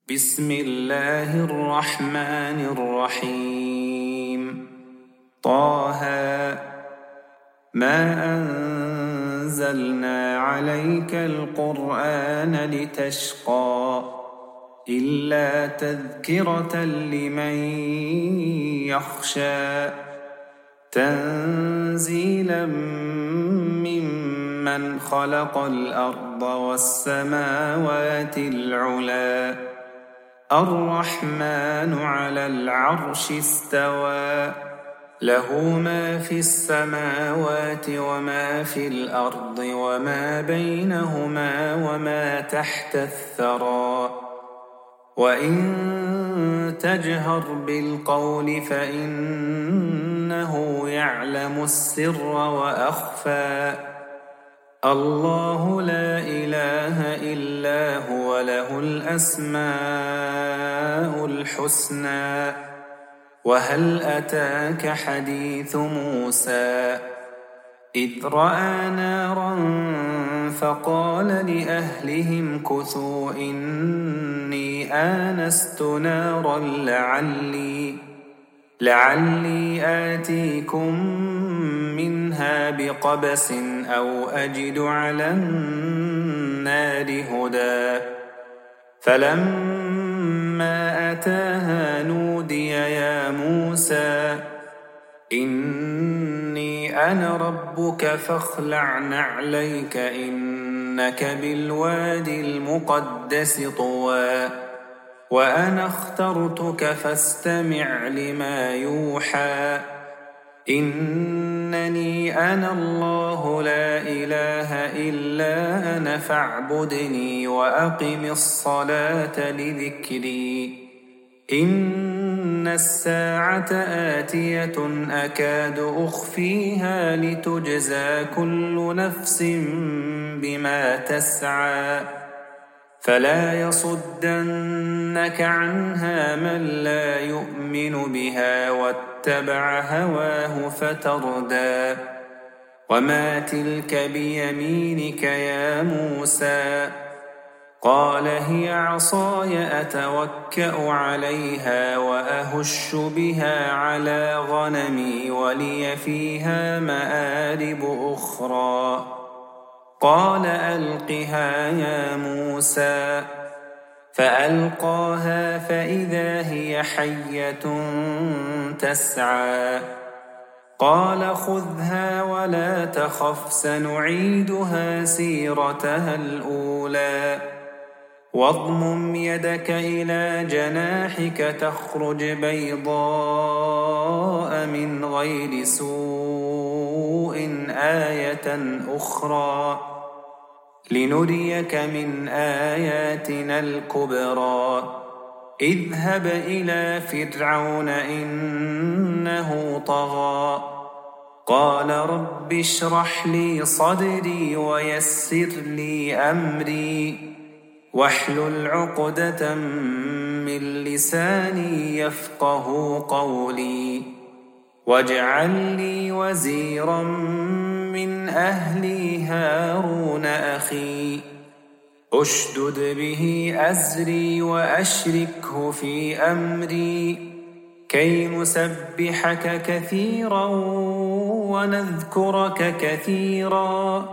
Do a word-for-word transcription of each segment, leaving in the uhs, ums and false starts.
بسم الله الرحمن الرحيم. طه ما أنزلنا عليك القرآن لتشقى إلا تذكرة لمن يخشى تنزيلا ممن خلق الأرض والسماوات العلى الرحمن على العرش استوى له ما في السماوات وما في الأرض وما بينهما وما تحت الثرى وإن تجهر بالقول فإنه يعلم السر وأخفى الله لا إله إلا هو له الأسماء الحسنى وهل أتاك حديث موسى إذ رأى نارا فقال لأهلهم كثوا إني آنست نارا لعلي لعلي آتيكم منها بقبس أو أجد على النار هدى فلما أتاها نودي يا موسى إني أنا ربك فاخلع نعليك إنك بالوادي المقدس طوى وأنا اخترتك فاستمع لما يوحى إنني أنا الله لا إله إلا أنا فاعبدني وأقم الصلاة لذكري إن الساعة آتية أكاد أخفيها لتجزى كل نفس بما تسعى فلا يصدنك عنها من لا يؤمن بها واتبع هواه فتردى وما تلك بيمينك يا موسى قال هي عصاي أتوكأ عليها وأهش بها على غنمي ولي فيها مآرب أخرى قال ألقها يا موسى فألقاها فإذا هي حية تسعى قال خذها ولا تخف سنعيدها سيرتها الأولى واضمم يدك إلى جناحك تخرج بيضاء من غير سوء آية أخرى لنريك من آياتنا الكبرى اذهب إلى فرعون إنه طغى قال رب اشرح لي صدري ويسر لي أمري واحلل عقدة من لساني يفقه قولي واجعل لي وزيرا من أهلي هارون أخي أشدد به أزري وأشركه في أمري كي نسبحك كثيرا ونذكرك كثيرا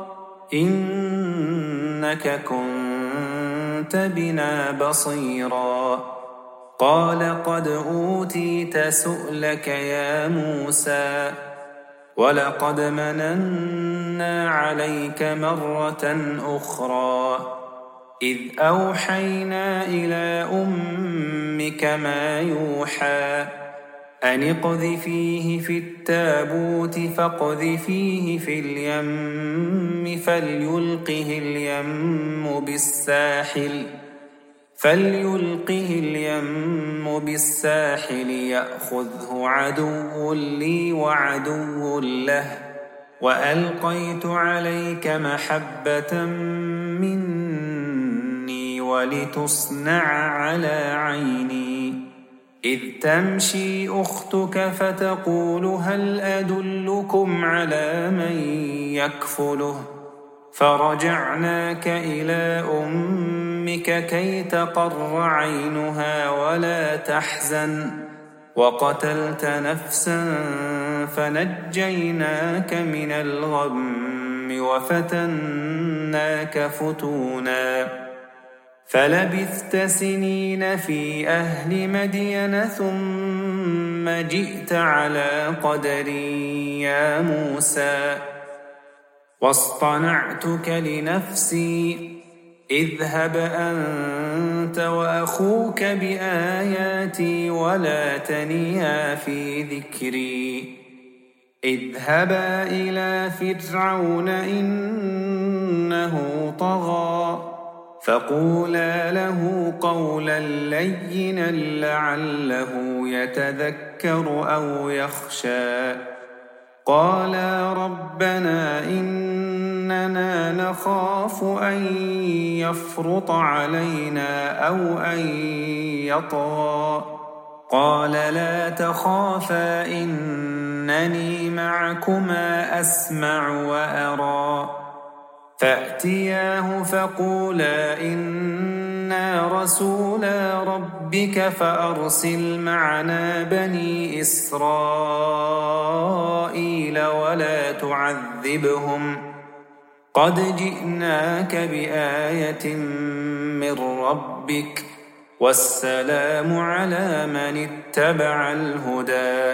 إنك كنت بنا بصيرا قال قد أوتيت سؤلك يا موسى ولقد مننا عليك مرة أخرى إذ أوحينا إلى أمك ما يوحى أن اقذفيه في التابوت فاقذفيه في اليم فليلقه اليم بالساحل فليلقه اليم بالساحل يأخذه عدو لي وعدو له وألقيت عليك محبة مني ولتصنع على عيني إذ تمشي أختك فتقول هل أدلكم على من يكفله فرجعناك إلى أمك كي تقر عينها ولا تحزن وقتلت نفسا فنجيناك من الغم وفتناك فتونا فلبثت سنين في أهل مدين ثم جئت على قدري يا موسى واصطنعتك لنفسي اذهب أنت وأخوك بآياتي ولا تنيا في ذكري اذهبا إلى فرعون إنه طغى فقولا له قولا لينا لعله يتذكر أو يخشى قالا ربنا إننا نخاف أن يفرط علينا أو أن يطغى قال لا تخافا إنني معكما أسمع وأرى فأتياه فقولا إنا رسولا ربك فأرسل معنا بني إسرائيل ولا تعذبهم قد جئناك بآية من ربك والسلام على من اتبع الهدى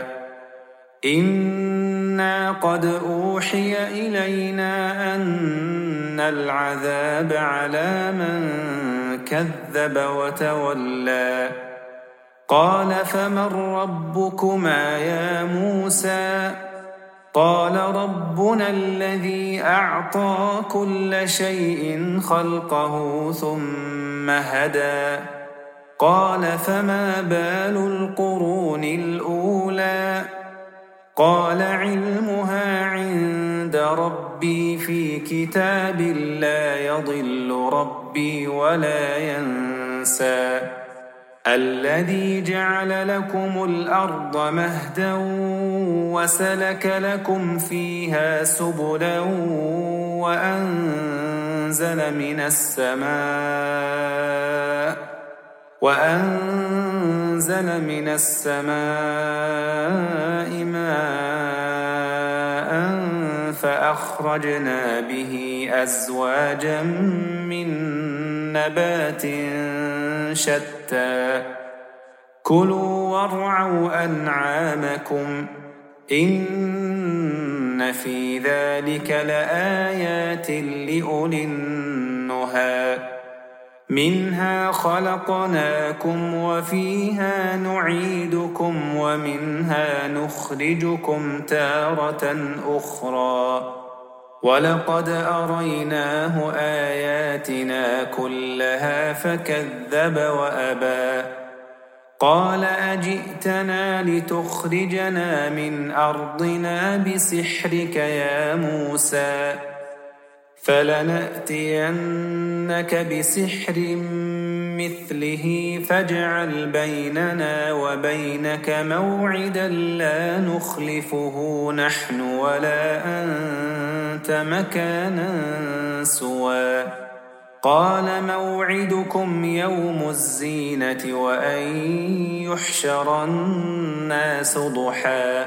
إنا قد أوحي إلينا أن العذاب على من كذب وتولى قال فمن ربكما يا موسى قال ربنا الذي أعطى كل شيء خلقه ثم هدى قال فما بال القرون الأولى قال علمها عند ربي في كتاب لا يضل ربي ولا ينسى الذي جعل لكم الأرض مهدا وسلك لكم فيها سبلا وأنزل من السماء وأنزل من السماء ماء فأخرجنا به أزواجا من نبات شتى كلوا وارعوا أنعامكم إن في ذلك لآيات لأولي النهى منها خلقناكم وفيها نعيدكم ومنها نخرجكم تارة أخرى ولقد أريناه آياتنا كلها فكذب وأبى قال أجئتنا لتخرجنا من أرضنا بسحرك يا موسى فلنأتينك بسحر مثله فاجعل بيننا وبينك موعدا لا نخلفه نحن ولا أنت مكانا سوى قال موعدكم يوم الزينة وأن يحشر الناس ضحى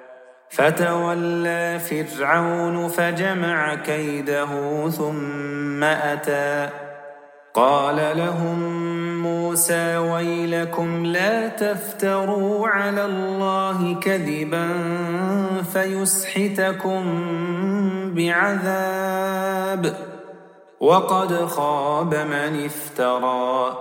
فتولى فرعون فجمع كيده ثم أتى قال لهم موسى ويلكم لا تفتروا على الله كذبا فيسحتكم بعذاب وقد خاب من افترى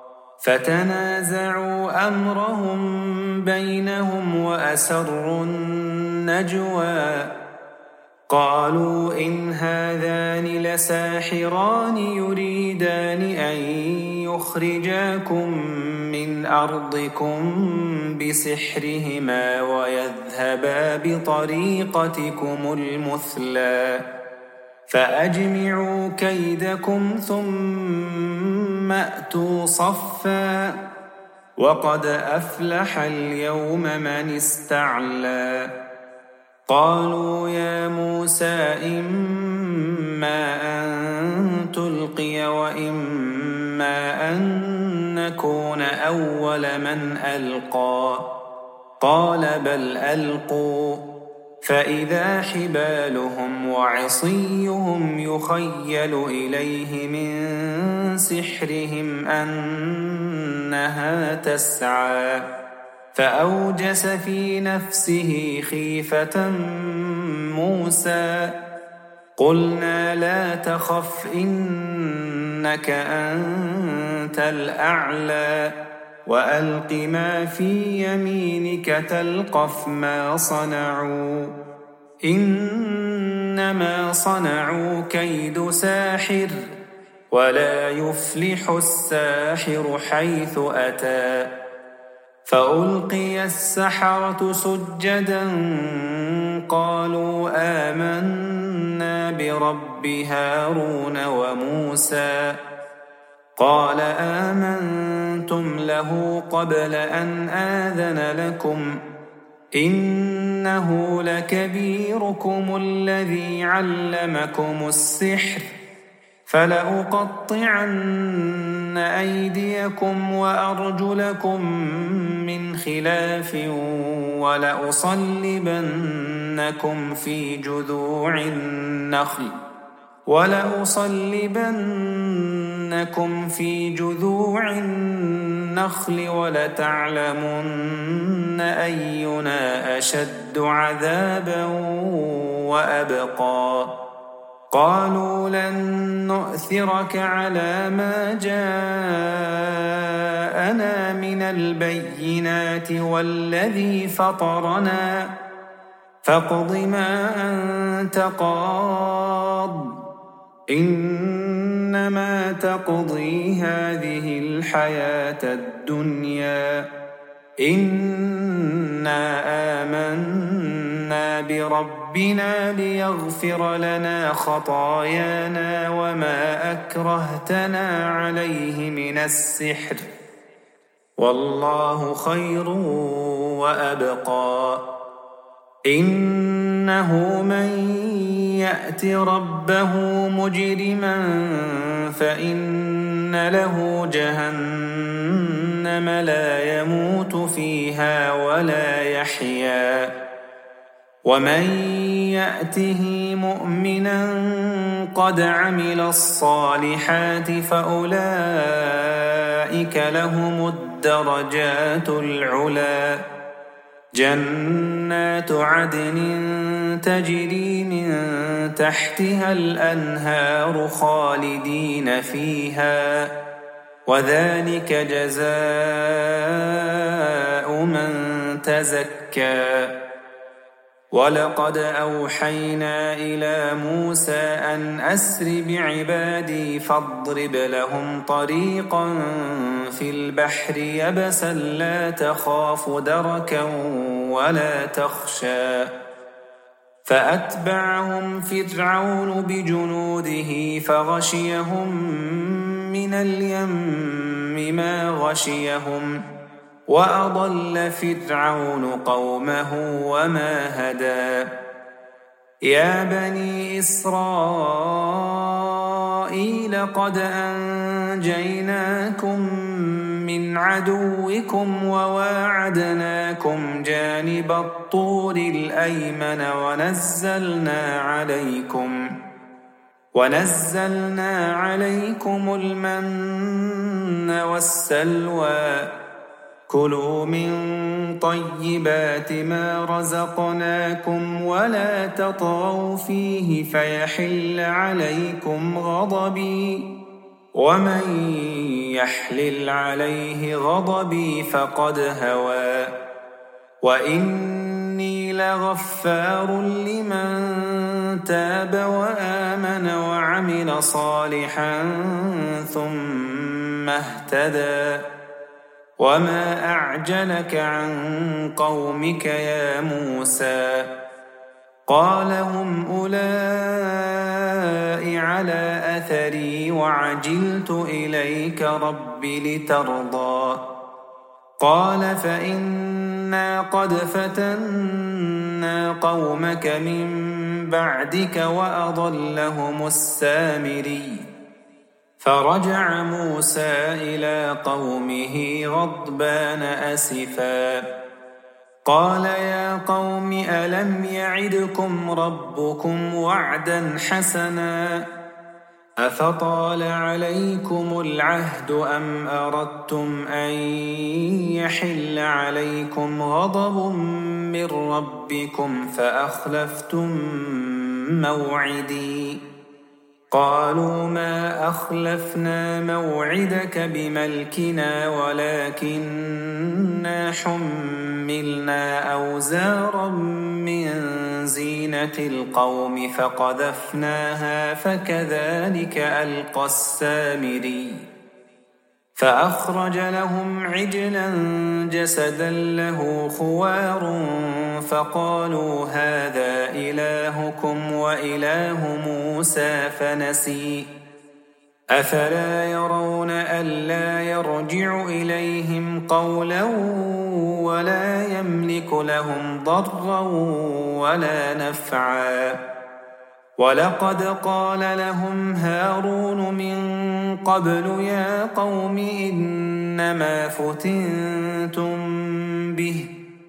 فتنازعوا أمرهم بينهم وأسروا النجوى قالوا إن هذان لساحران يريدان أن يخرجاكم من أرضكم بسحرهما ويذهبا بطريقتكم المثلى فأجمعوا كيدكم ثم أتوا صفا وقد أفلح اليوم من استعلى قالوا يا موسى إما إما أن تلقي وإما أن نكون أول من ألقى قال بل ألقوا فإذا حبالهم وعصيهم يخيل إليه من سحرهم أنها تسعى فأوجس في نفسه خيفة موسى قلنا لا تخف إنك أنت الأعلى وألق ما في يمينك تلقف ما صنعوا إنما صنعوا كيد ساحر ولا يفلح الساحر حيث أتى فألقي السحرة سجدا قالوا آمنا برب هارون وموسى قال آمنتم له قبل أن آذن لكم إنه لكبيركم الذي علمكم السحر فلأقطعن أيديكم وأرجلكم من خلاف ولأصلبنكم في جذوع النخل ولأصلبنكم في جذوع النخل ولتعلمن أينا أشد عذابا وأبقى قالوا لن نؤثرك على ما جاءنا من البينات والذي فطرنا فاقض ما أنت قاض إنما تقضي هذه الحياة الدنيا إنا آمنا بربنا ليغفر لنا خطايانا وما أكرهتنا عليه من السحر والله خير وأبقى إنه من يأت ربه مجرما فإن له جهنم لا يموت فيها ولا يحيا ومن يأته مؤمنا قد عمل الصالحات فأولئك لهم الدرجات العلى جنات عدن تجري من تحتها الأنهار خالدين فيها وذلك جزاء من تزكى ولقد أوحينا إلى موسى أن أسر بعبادي فاضرب لهم طريقا في البحر يبسا لا تخاف دركا ولا تخشى فأتبعهم فرعون بجنوده فغشيهم من اليم ما غشيهم وأضل فرعون قومه وما هدى يا بني إسرائيل قد أنجيناكم من عدوكم وواعدناكم جانب الطور الأيمن ونزلنا عليكم ونزلنا عليكم المن والسلوى كلوا من طيبات ما رزقناكم ولا تطغوا فيه فيحل عليكم غضبي ومن يحلل عليه غضبي فقد هوى وإني لغفار لمن تاب وآمن وعمل صالحا ثم اهتدى وما أعجلك عن قومك يا موسى قال هم أولئك على أثري وعجلت إليك رب لترضى قال فإن إنا قد فتنا قومك من بعدك وأضلهم السامري فرجع موسى إلى قومه غضبان أسفا قال يا قوم ألم يعدكم ربكم وعدا حسنا أفطال عليكم العهد أم أردتم أن يحل عليكم غضب من ربكم فأخلفتم موعدي قالوا ما أخلفنا موعدك بملكنا ولكننا حملنا أوزارا من زينة القوم فقذفناها فكذلك ألقى السامري فأخرج لهم عجلا جسدا له خوار فقالوا هذا إلهكم وإله موسى فنسي أفلا يرون ألا يرجع إليهم قولا ولا يملك لهم ضرا ولا نفعا ولقد قال لهم هارون من قبل يا قوم إنما فتنتم به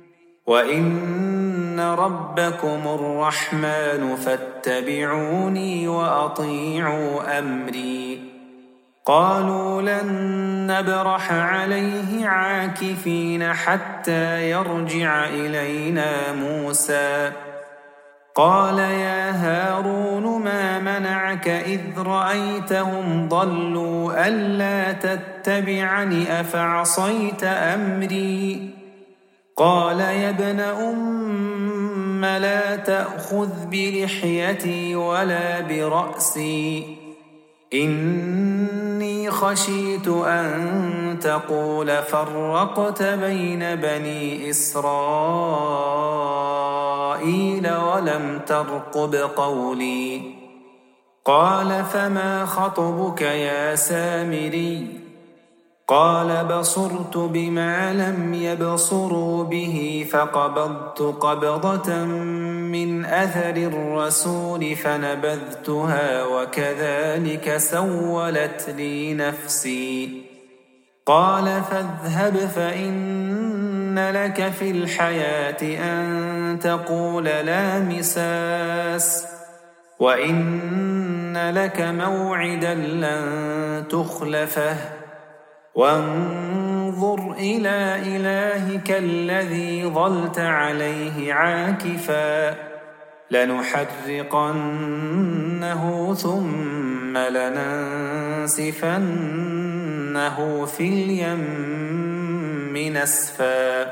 وإن ربكم الرحمن فاتبعوني وأطيعوا أمري قالوا لن نبرح عليه عاكفين حتى يرجع إلينا موسى قال يا هارون ما منعك إذ رأيتهم ضلوا ألا تتبعني أفعصيت أمري قال يا ابن أم لا تأخذ بلحيتي ولا برأسي إني خشيت أن تقول فرقت بين بني إسرائيل ولم ترقب قولي قال فما خطبك يا سامري قال بصرت بما لم يبصروا به فقبضت قبضة من أثر الرسول فنبذتها وكذلك سولت لي نفسي قال فاذهب فإن لك في الحياة أن تقول لا مساس وإن لك موعدا لن تخلفه وانظر إلى إلهك الذي ظلت عليه عاكفا لنحرقنه ثم لننسفنه في اليم نسفا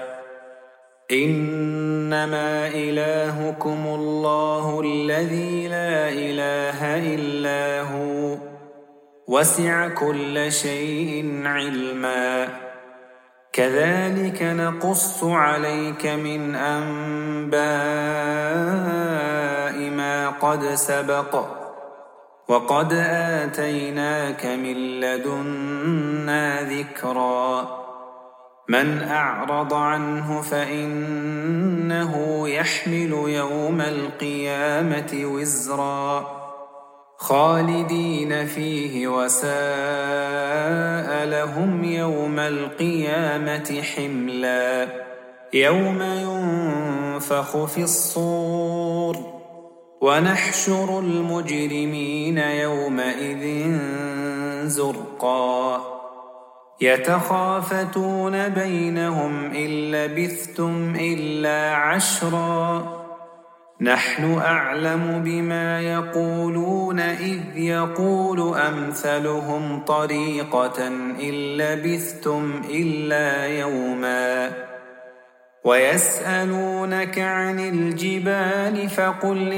إنما إلهكم الله الذي لا إله إلا هو وسع كل شيء علما كذلك نقص عليك من أنباء ما قد سبق وقد آتيناك من لدنا ذكرا من أعرض عنه فإنه يحمل يوم القيامة وزرا خالدين فيه وساء لهم يوم القيامة حملا يوم ينفخ في الصور ونحشر المجرمين يومئذ زرقا يتخافتون بينهم إن لبثتم إلا عشرا نحن أعلم بما يقولون إذ يقول أمثلهم طريقة إن لبثتم إلا يوما ويسألونك عن الجبال فقل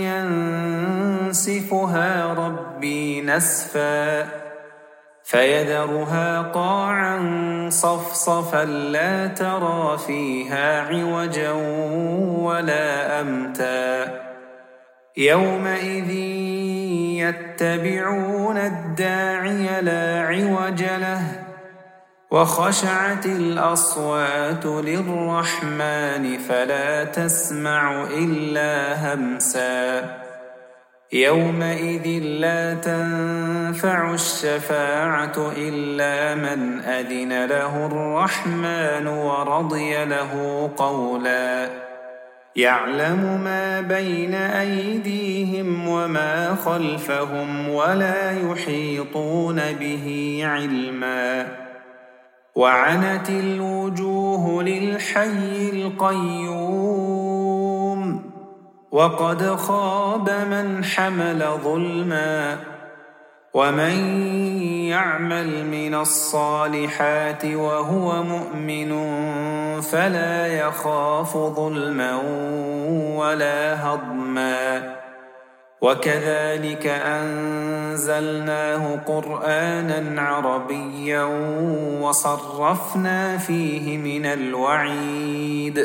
ينسفها ربي نسفا فيذرها قاعا صفصفا لا ترى فيها عوجا ولا أمتا يومئذ يتبعون الداعي لا عوج له وخشعت الأصوات للرحمن فلا تسمع إلا همسا يومئذ لا تنفع الشفاعة إلا من أذن له الرحمن ورضي له قولا يعلم ما بين أيديهم وما خلفهم ولا يحيطون به علما وعنت الوجوه للحي القيوم وقد خاب من حمل ظلما ومن يعمل من الصالحات وهو مؤمن فلا يخاف ظلما ولا هضما وكذلك أنزلناه قرآنا عربيا وصرفنا فيه من الوعيد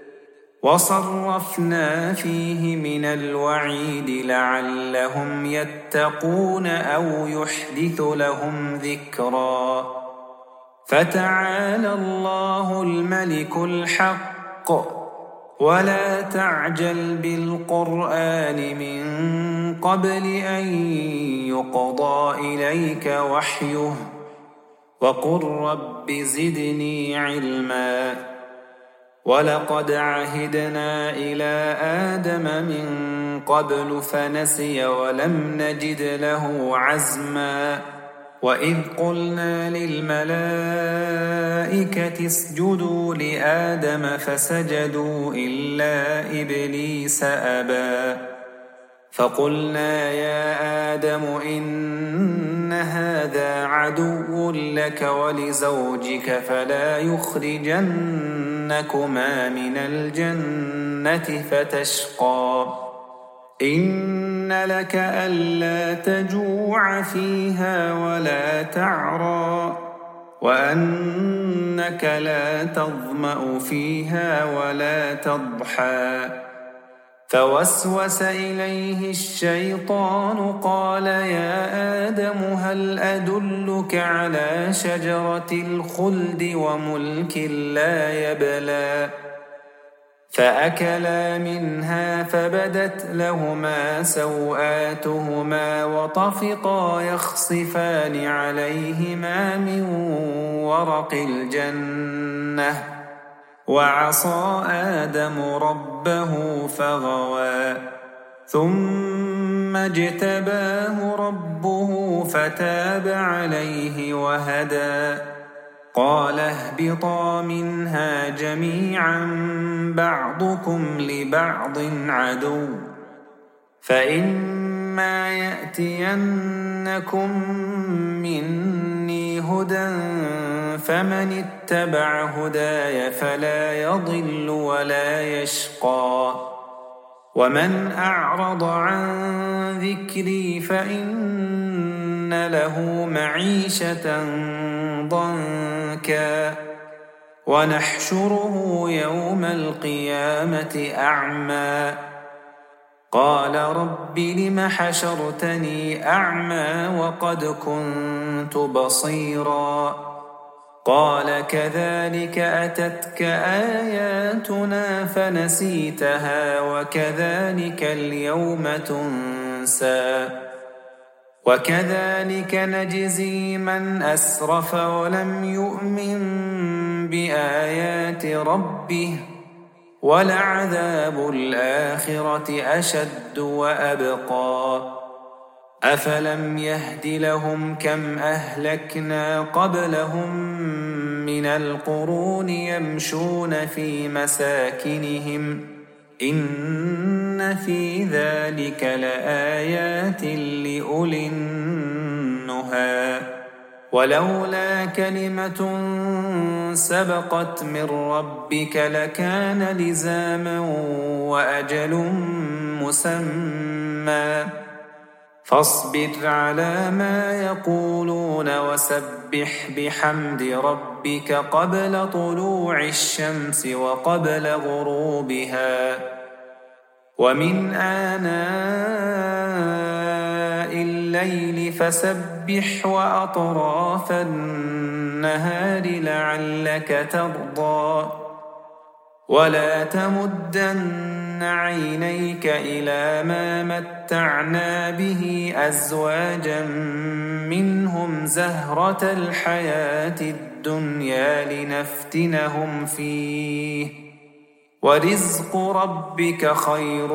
وصرفنا فيه من الوعيد لعلهم يتقون أو يحدث لهم ذكرا فتعالى الله الملك الحق ولا تعجل بالقرآن من قبل أن يقضى إليك وحيه وقل رب زدني علما ولقد عهدنا إلى آدم من قبل فنسي ولم نجد له عزما وإذ قلنا للملائكة اسجدوا لآدم فسجدوا إلا إبليس أبى فقلنا يا آدم إن هذا عدو لك ولزوجك فلا يخرجنكما من الجنة فتشقى إن لك ألا تجوع فيها ولا تعرى وأنك لا تظمأ فيها ولا تضحى فوسوس إليه الشيطان قال يا آدم هل أدلك على شجرة الخلد وملك لا يبلى فأكلا منها فبدت لهما سوآتهما وطفقا يخصفان عليهما من ورق الجنة وعصى آدم ربه فغوى ثم اجتباه ربه فتاب عليه وهدى قال اهبطا منها جميعا بعضكم لبعض عدو فإما يأتينكم مني هدى فمن اتبع هداي فلا يضل ولا يشقى ومن أعرض عن ذكري فإن له معيشة ضنكا ونحشره يوم القيامة أعمى قال رب لم حشرتني أعمى وقد كنت بصيرا قال كذلك أتتك آياتنا فنسيتها وكذلك اليوم تنسى وكذلك نجزي من أسرف ولم يؤمن بآيات ربه ولعذاب الآخرة أشد وأبقى أفلم يهد لهم كم أهلكنا قبلهم من القرون يمشون في مساكنهم إن في ذلك لآيات لأولي النهى ولولا كلمة سبقت من ربك لكان لزاما وأجل مسمى فاصبر على ما يقولون وسبح بحمد ربك قبل طلوع الشمس وقبل غروبها ومن آناء الليل فسبح فسبح وأطراف النهار لعلك ترضى ولا تمدن عينيك إلى ما متعنا به أزواجا منهم زهرة الحياة الدنيا لنفتنهم فيه ورزق ربك خير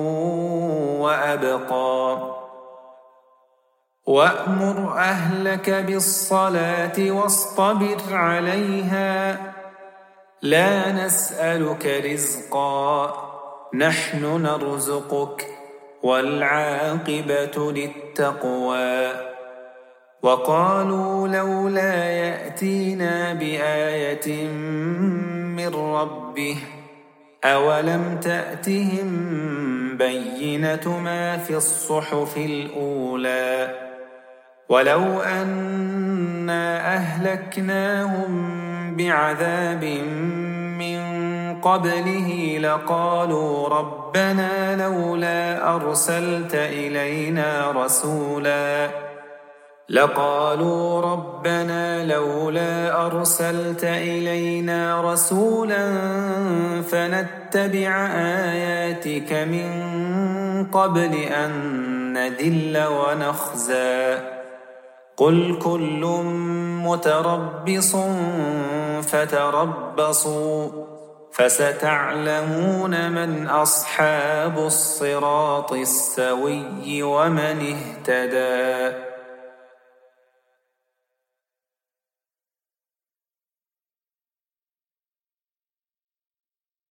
وأبقى وأمر أهلك بالصلاة واصطبر عليها لا نسألك رزقا نحن نرزقك والعاقبة للتقوى وقالوا لولا يأتينا بآية من ربه أولم تأتهم بينة ما في الصحف الأولى ولو أنا أهلكناهم بعذاب من قبله لقالوا ربنا لولا أرسلت إلينا رسولا لقالوا ربنا لولا أرسلت إلينا رسولا فنتبع آياتك من قبل أن نذل ونخزى قل كل متربص فتربصوا فستعلمون من أصحاب الصراط السوي ومن اهتدى.